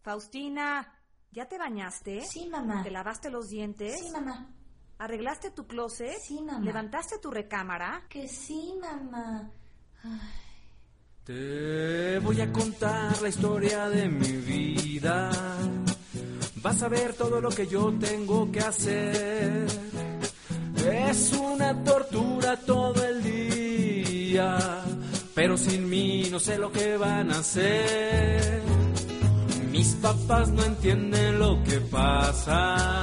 Faustina, ¿ya te bañaste? Sí, mamá. ¿Te lavaste los dientes? Sí, mamá. ¿Arreglaste tu closet? Sí, mamá. ¿Levantaste tu recámara? Que sí, mamá. Ay. Te voy a contar la historia de mi vida. Vas a ver todo lo que yo tengo que hacer. Es una tortura todo el día, pero sin mí no sé lo que van a hacer. Mis papás no entienden lo que pasa.